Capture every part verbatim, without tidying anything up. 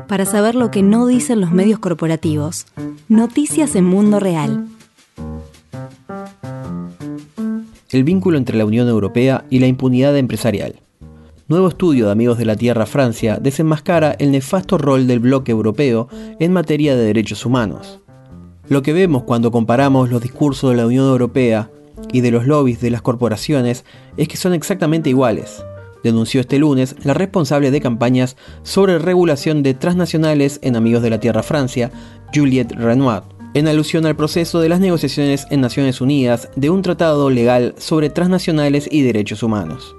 para saber lo que no dicen los medios corporativos. Noticias en Mundo Real. El vínculo entre la Unión Europea y la impunidad empresarial. Nuevo estudio de Amigos de la Tierra Francia desenmascara el nefasto rol del bloque europeo en materia de derechos humanos. Lo que vemos cuando comparamos los discursos de la Unión Europea y de los lobbies de las corporaciones es que son exactamente iguales, denunció este lunes la responsable de campañas sobre regulación de transnacionales en Amigos de la Tierra Francia, Juliette Renoir, en alusión al proceso de las negociaciones en Naciones Unidas de un tratado legal sobre transnacionales y derechos humanos.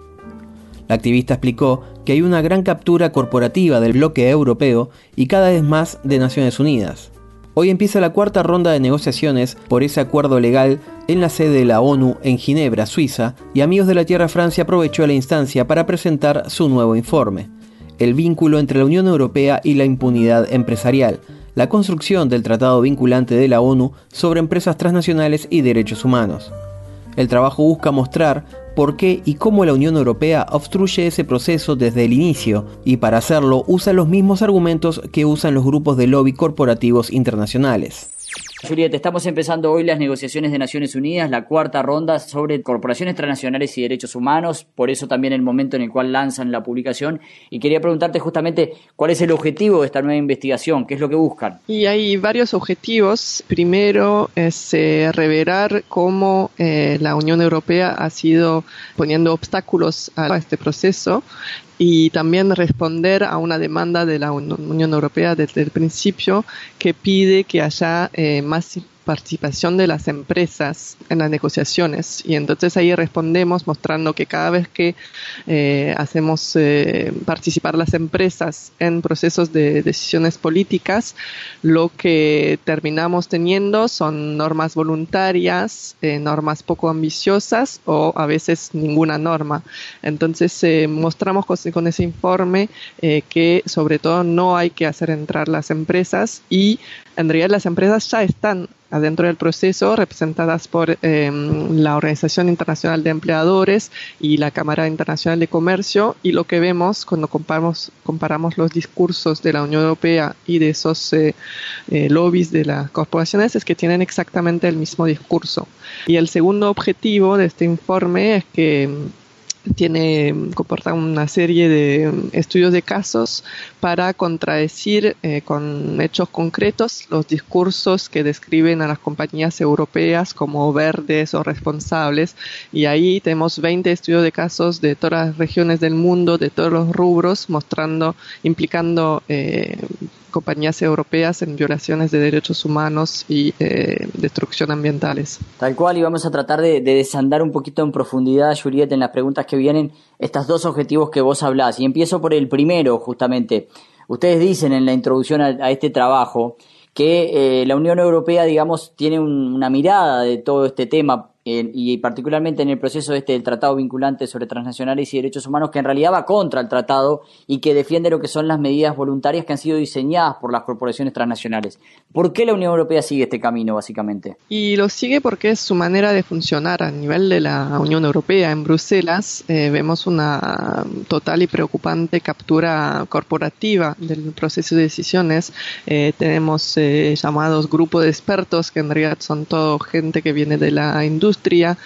La activista explicó que hay una gran captura corporativa del bloque europeo y cada vez más de Naciones Unidas. Hoy empieza la cuarta ronda de negociaciones por ese acuerdo legal en la sede de la ONU en Ginebra, Suiza, y Amigos de la Tierra Francia aprovechó la instancia para presentar su nuevo informe, el vínculo entre la Unión Europea y la impunidad empresarial, la construcción del tratado vinculante de la ONU sobre empresas transnacionales y derechos humanos. El trabajo busca mostrar por qué y cómo la Unión Europea obstruye ese proceso desde el inicio, y para hacerlo usa los mismos argumentos que usan los grupos de lobby corporativos internacionales. Juliette, estamos empezando hoy las negociaciones de Naciones Unidas, la cuarta ronda sobre corporaciones transnacionales y derechos humanos, por eso también el momento en el cual lanzan la publicación, y quería preguntarte justamente cuál es el objetivo de esta nueva investigación, qué es lo que buscan. Y hay varios objetivos. Primero es eh, revelar cómo eh, la Unión Europea ha sido poniendo obstáculos a este proceso, y también responder a una demanda de la Unión Europea desde el principio que pide que haya eh, más participación de las empresas en las negociaciones. Y entonces ahí respondemos mostrando que cada vez que eh, hacemos eh, participar las empresas en procesos de decisiones políticas, lo que terminamos teniendo son normas voluntarias, eh, normas poco ambiciosas o a veces ninguna norma. Entonces eh, mostramos con, con ese informe eh, que sobre todo no hay que hacer entrar las empresas, y en realidad las empresas ya están adentro del proceso, representadas por eh, la Organización Internacional de Empleadores y la Cámara Internacional de Comercio, y lo que vemos cuando comparamos, comparamos los discursos de la Unión Europea y de esos eh, eh, lobbies de las corporaciones es que tienen exactamente el mismo discurso. Y el segundo objetivo de este informe es que tiene, comporta una serie de estudios de casos para contradecir eh, con hechos concretos los discursos que describen a las compañías europeas como verdes o responsables, y ahí tenemos veinte estudios de casos de todas las regiones del mundo, de todos los rubros, mostrando, implicando eh, compañías europeas en violaciones de derechos humanos y eh, destrucción ambientales. Tal cual, y vamos a tratar de, de desandar un poquito en profundidad, Juliette, en las preguntas que vienen, estos dos objetivos que vos hablás. Y empiezo por el primero, justamente. Ustedes dicen en la introducción a, a este trabajo que eh, la Unión Europea, digamos, tiene un, una mirada de todo este tema, eh, y particularmente en el proceso este del tratado vinculante sobre transnacionales y derechos humanos, que en realidad va contra el tratado y que defiende lo que son las medidas voluntarias que han sido diseñadas por las corporaciones transnacionales. ¿Por qué la Unión Europea sigue este camino, básicamente? Y lo sigue porque es su manera de funcionar a nivel de la Unión Europea. En Bruselas eh, vemos una total y preocupante captura corporativa del proceso de decisiones. Eh, tenemos eh, llamados grupos de expertos, que en realidad son todo gente que viene de la industria.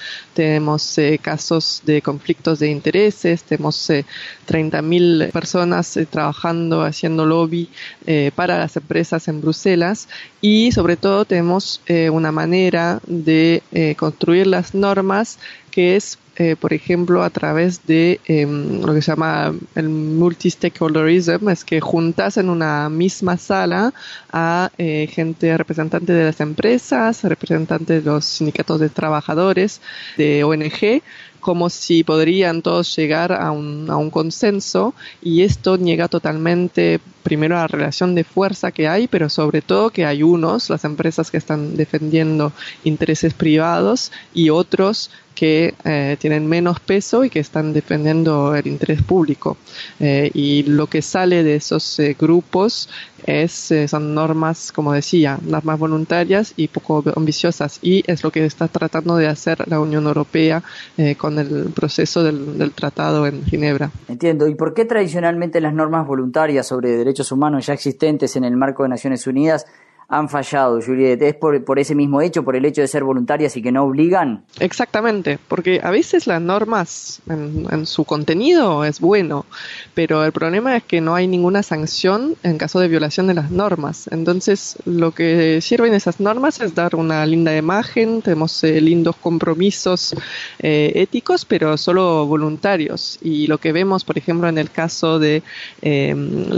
Tenemos eh, casos de conflictos de intereses, tenemos eh, treinta mil personas eh, trabajando, haciendo lobby eh, para las empresas en Bruselas, y sobre todo tenemos eh, una manera de eh, construir las normas que es Eh, por ejemplo, a través de eh, lo que se llama el multi-stakeholderism, es que juntas en una misma sala a eh, gente representante de las empresas, representantes de los sindicatos de trabajadores, de O N G, como si podrían todos llegar a un, a un consenso, y esto niega totalmente primero la relación de fuerza que hay, pero sobre todo que hay unos, las empresas que están defendiendo intereses privados, y otros que eh, tienen menos peso y que están defendiendo el interés público. Eh, y lo que sale de esos eh, grupos es, eh, son normas, como decía, normas voluntarias y poco ambiciosas, y es lo que está tratando de hacer la Unión Europea eh, con con el proceso del, del tratado en Ginebra. Entiendo. ¿Y por qué tradicionalmente las normas voluntarias sobre derechos humanos ya existentes en el marco de Naciones Unidas han fallado, Juliette? ¿Es por, por ese mismo hecho, por el hecho de ser voluntarias y que no obligan? Exactamente, porque a veces las normas en, en su contenido es bueno, pero el problema es que no hay ninguna sanción en caso de violación de las normas. Entonces, lo que sirven esas normas es dar una linda imagen, tenemos eh, lindos compromisos eh, éticos, pero solo voluntarios. Y lo que vemos, por ejemplo, en el caso de eh,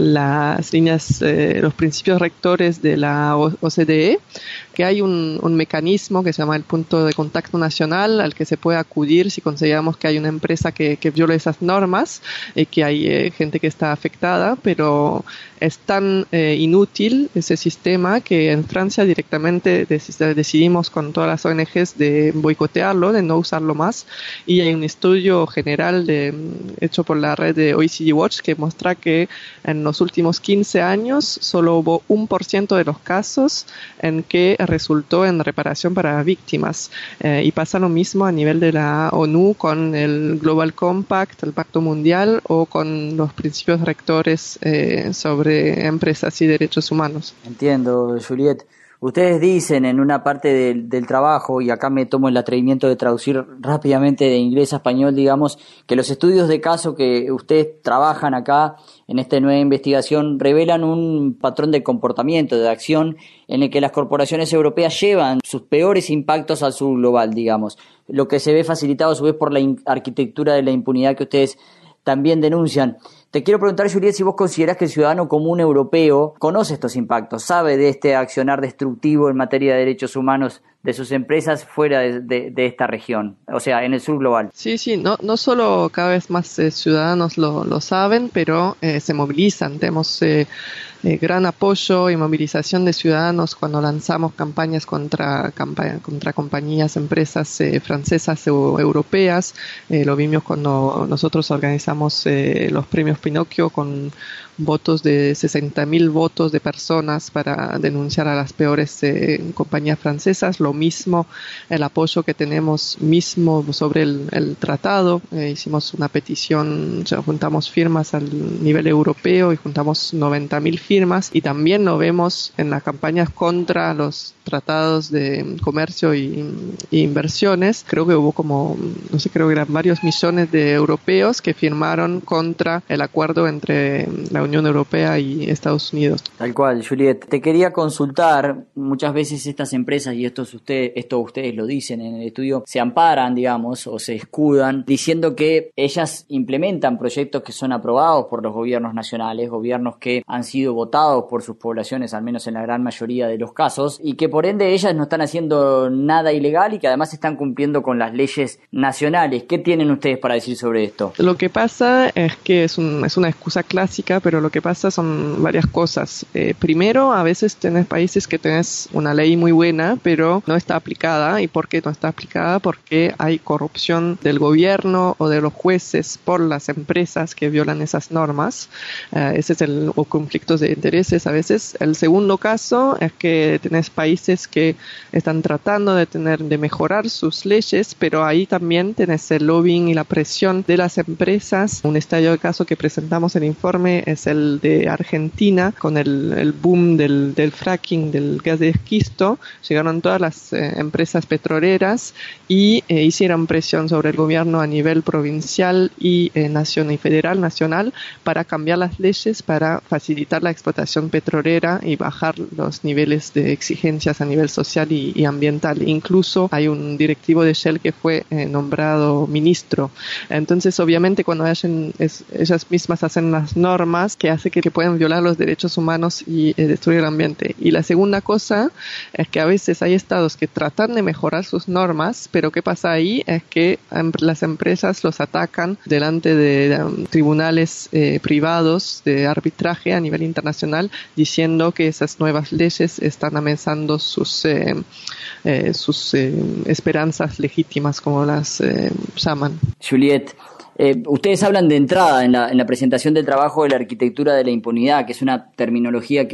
las líneas, eh, los principios rectores de la O C D E, que hay un, un mecanismo que se llama el punto de contacto nacional al que se puede acudir si consideramos que hay una empresa que, que viola esas normas y que hay eh, gente que está afectada, pero es tan eh, inútil ese sistema que en Francia directamente des- decidimos con todas las O N Ges de boicotearlo, de no usarlo más, y hay un estudio general de, hecho por la red de O E C D Watch que muestra que en los últimos quince años solo hubo un por ciento de los casos en que resultó en reparación para víctimas. Eh, y pasa lo mismo a nivel de la ONU con el Global Compact, el Pacto Mundial, o con los principios rectores eh, sobre empresas y derechos humanos. Entiendo, Juliette. Ustedes dicen en una parte del, del trabajo, y acá me tomo el atrevimiento de traducir rápidamente de inglés a español, digamos, que los estudios de caso que ustedes trabajan acá en esta nueva investigación revelan un patrón de comportamiento, de acción, en el que las corporaciones europeas llevan sus peores impactos al sur global, digamos, lo que se ve facilitado a su vez por la in- arquitectura de la impunidad que ustedes también denuncian. Te quiero preguntar, Juliette, si vos considerás que el ciudadano común europeo conoce estos impactos, sabe de este accionar destructivo en materia de derechos humanos de sus empresas fuera de, de, de esta región, o sea, en el sur global. Sí, sí, no, no solo cada vez más eh, ciudadanos lo, lo saben, pero eh, se movilizan. Tenemos eh, eh, gran apoyo y movilización de ciudadanos cuando lanzamos campañas contra, campa- contra compañías, empresas eh, francesas o europeas. Eh, lo vimos cuando nosotros organizamos eh, los premios Pinocchio con votos de sesenta mil votos de personas para denunciar a las peores eh, compañías francesas. Lo mismo el apoyo que tenemos mismo sobre el, el tratado. Eh, hicimos una petición, o sea, juntamos firmas al nivel europeo y juntamos noventa mil firmas, y también lo vemos en las campañas contra los tratados de comercio y, y inversiones. Creo que hubo como, no sé, creo que eran varios millones de europeos que firmaron contra el acuerdo entre la Unión Europea y Estados Unidos. Tal cual, Juliette. Te quería consultar, muchas veces estas empresas, y esto, es usted, esto ustedes lo dicen en el estudio, se amparan, digamos, o se escudan, diciendo que ellas implementan proyectos que son aprobados por los gobiernos nacionales, gobiernos que han sido votados por sus poblaciones, al menos en la gran mayoría de los casos, y que por ende ellas no están haciendo nada ilegal y que además están cumpliendo con las leyes nacionales. ¿Qué tienen ustedes para decir sobre esto? Lo que pasa es que es, un, es una excusa clásica, pero lo que pasa son varias cosas. Eh, primero, a veces tenés países que tenés una ley muy buena, pero no está aplicada. ¿Y por qué no está aplicada? Porque hay corrupción del gobierno o de los jueces por las empresas que violan esas normas. Eh, ese es el o conflictos de intereses a veces. El segundo caso es que tenés países que están tratando de tener de mejorar sus leyes, pero ahí también tenés el lobbying y la presión de las empresas. Un estadio de caso que presentamos en el informe es el de Argentina, con el, el boom del, del fracking, del gas de esquisto. Llegaron todas las eh, empresas petroleras y eh, hicieron presión sobre el gobierno a nivel provincial y eh, nacional y federal, nacional, para cambiar las leyes, para facilitar la explotación petrolera y bajar los niveles de exigencias a nivel social y, y ambiental. Incluso hay un directivo de Shell que fue eh, nombrado ministro. Entonces, obviamente, cuando hacen, es, ellas mismas hacen las normas que hace que, que pueden violar los derechos humanos y eh, destruir el ambiente. Y la segunda cosa es que a veces hay estados que tratan de mejorar sus normas, pero ¿qué pasa ahí? Es que em, las empresas los atacan delante de, de um, tribunales eh, privados de arbitraje a nivel internacional, diciendo que esas nuevas leyes están amenazando sus, eh, eh, sus eh, esperanzas legítimas, como las eh, llaman. Juliette, eh, ustedes hablan de entrada en la, en la presentación del trabajo de la arquitectura de la impunidad, que es una terminología que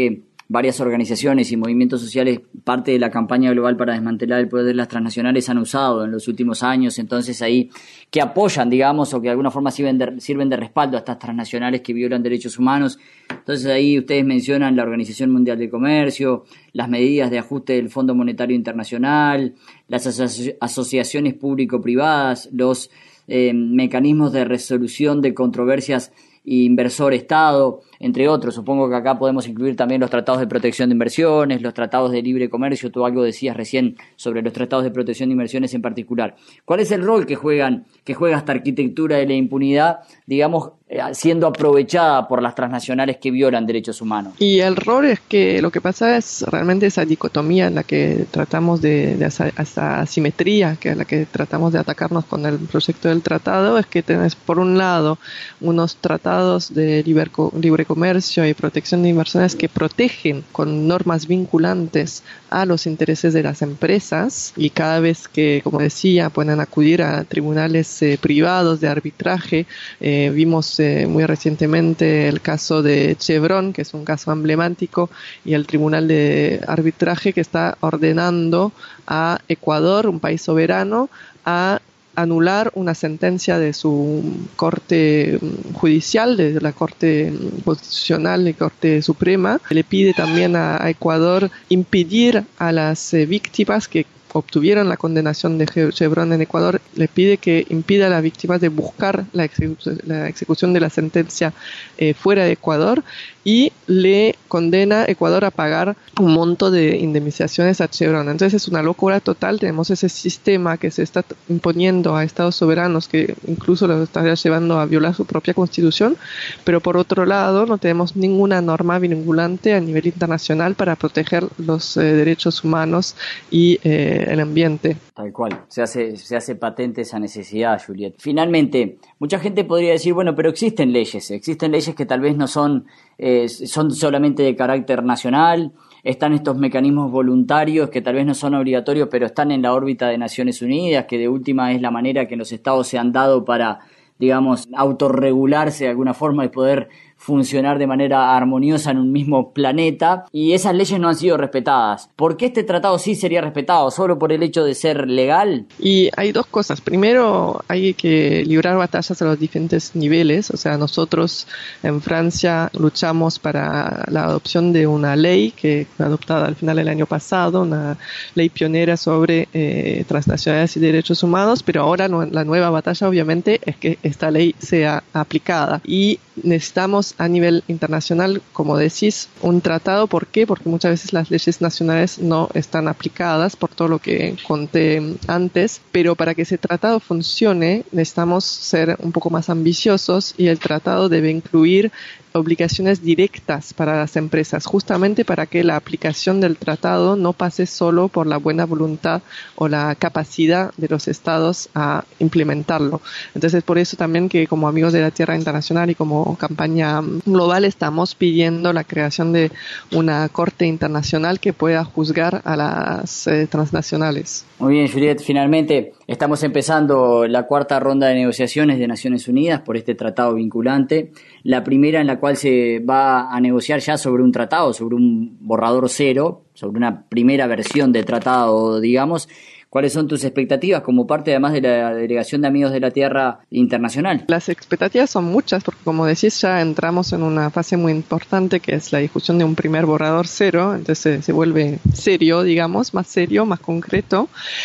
varias organizaciones y movimientos sociales, parte de la campaña global para desmantelar el poder de las transnacionales, han usado en los últimos años. Entonces ahí, que apoyan, digamos, o que de alguna forma sirven de, sirven de respaldo a estas transnacionales que violan derechos humanos. Entonces ahí ustedes mencionan la Organización Mundial del Comercio, las medidas de ajuste del Fondo Monetario Internacional, las aso- asociaciones público-privadas, los eh, mecanismos de resolución de controversias inversor-Estado, entre otros. Supongo que acá podemos incluir también los tratados de protección de inversiones, los tratados de libre comercio. Tú algo decías recién sobre los tratados de protección de inversiones en particular. ¿Cuál es el rol que juegan, que juega esta arquitectura de la impunidad, digamos, siendo aprovechada por las transnacionales que violan derechos humanos? Y el rol es que lo que pasa es realmente esa dicotomía en la que tratamos de, de esa, esa asimetría, que es la que tratamos de atacarnos con el proyecto del tratado, es que tenés por un lado unos tratados de libre, libre comercio y protección de inversiones que protegen con normas vinculantes a los intereses de las empresas, y cada vez que, como decía, pueden acudir a tribunales eh, privados de arbitraje. Eh, vimos eh, muy recientemente el caso de Chevron, que es un caso emblemático, y el tribunal de arbitraje que está ordenando a Ecuador, un país soberano, a anular una sentencia de su corte judicial, de la Corte Constitucional y Corte Suprema. Le pide también a, a Ecuador impedir a las eh, víctimas que obtuvieron la condenación de Chevron en Ecuador, le pide que impida a las víctimas de buscar la, ejecu- la ejecución de la sentencia eh, fuera de Ecuador, y le condena a Ecuador a pagar un monto de indemnizaciones a Chevron. Entonces es una locura total. Tenemos ese sistema que se está imponiendo a estados soberanos, que incluso los está llevando a violar su propia constitución, pero por otro lado no tenemos ninguna norma vinculante a nivel internacional para proteger los eh, derechos humanos y eh, el ambiente. Tal cual, se hace, se hace patente esa necesidad, Juliet. Finalmente, mucha gente podría decir, bueno, pero existen leyes, existen leyes que tal vez no son, eh, son solamente de carácter nacional, están estos mecanismos voluntarios que tal vez no son obligatorios, pero están en la órbita de Naciones Unidas, que de última es la manera que los estados se han dado para, digamos, autorregularse de alguna forma y poder funcionar de manera armoniosa en un mismo planeta, y esas leyes no han sido respetadas. ¿Por qué este tratado sí sería respetado? ¿Solo por el hecho de ser legal? Y hay dos cosas. Primero, hay que librar batallas a los diferentes niveles. O sea, nosotros en Francia luchamos para la adopción de una ley que fue adoptada al final del año pasado, una ley pionera sobre eh, transnacionales y derechos humanos, pero ahora no, la nueva batalla obviamente es que esta ley sea aplicada, y necesitamos a nivel internacional, como decís, un tratado. ¿Por qué? Porque muchas veces las leyes nacionales no están aplicadas por todo lo que conté antes, pero para que ese tratado funcione necesitamos ser un poco más ambiciosos, y el tratado debe incluir obligaciones directas para las empresas, justamente para que la aplicación del tratado no pase solo por la buena voluntad o la capacidad de los estados a implementarlo. Entonces, por eso también que como Amigos de la Tierra Internacional y como campaña global estamos pidiendo la creación de una corte internacional que pueda juzgar a las eh, transnacionales. Muy bien, Juliet, finalmente estamos empezando la cuarta ronda de negociaciones de Naciones Unidas por este tratado vinculante, la primera en la cual se va a negociar ya sobre un tratado, sobre un borrador cero, sobre una primera versión de tratado, digamos. ¿Cuáles son tus expectativas como parte además de la Delegación de Amigos de la Tierra Internacional? Las expectativas son muchas porque, como decís, ya entramos en una fase muy importante que es la discusión de un primer borrador cero. Entonces se vuelve serio, digamos, más serio, más concreto,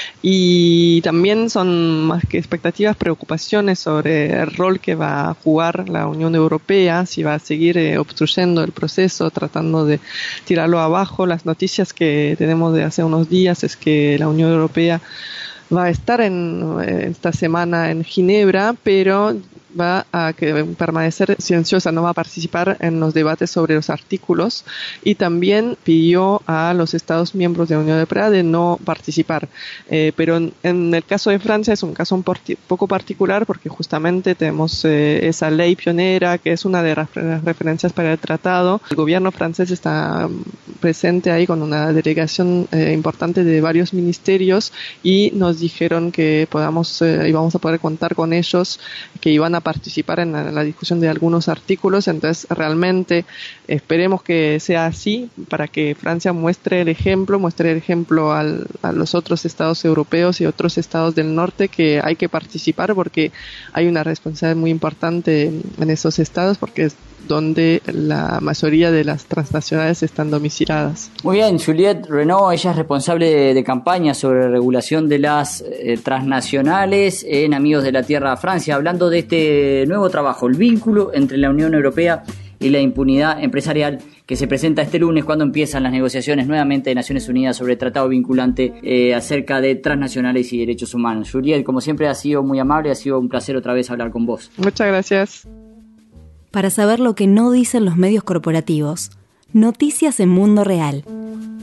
y también son más que expectativas, preocupaciones sobre el rol que va a jugar la Unión Europea, si va a seguir eh, obstruyendo el proceso, tratando de tirarlo abajo. Las noticias que tenemos de hace unos días es que la Unión Europea va a estar en esta semana en Ginebra, pero va a que permanecer silenciosa, no va a participar en los debates sobre los artículos, y también pidió a los Estados miembros de la Unión Europea de no participar. Eh, pero en, en el caso de Francia es un caso un porti- poco particular porque justamente tenemos eh, esa ley pionera que es una de las referencias para el tratado. El gobierno francés está presente ahí con una delegación eh, importante de varios ministerios, y nos dijeron que podamos eh, íbamos a poder contar con ellos, que iban a participar en la, en la discusión de algunos artículos. Entonces realmente esperemos que sea así para que Francia muestre el ejemplo, muestre el ejemplo al, a los otros estados europeos y otros estados del norte que hay que participar porque hay una responsabilidad muy importante en, en esos estados porque es donde la mayoría de las transnacionales están domiciliadas. Muy bien, Juliette Renaud, ella es responsable de, de campaña sobre regulación de las eh, transnacionales en Amigos de la Tierra Francia, hablando de este nuevo trabajo, el vínculo entre la Unión Europea y la impunidad empresarial, que se presenta este lunes cuando empiezan las negociaciones nuevamente de Naciones Unidas sobre el tratado vinculante eh, acerca de transnacionales y derechos humanos. Juliette, como siempre, ha sido muy amable, ha sido un placer otra vez hablar con vos. Muchas gracias. Para saber lo que no dicen los medios corporativos, noticias en Mundo Real.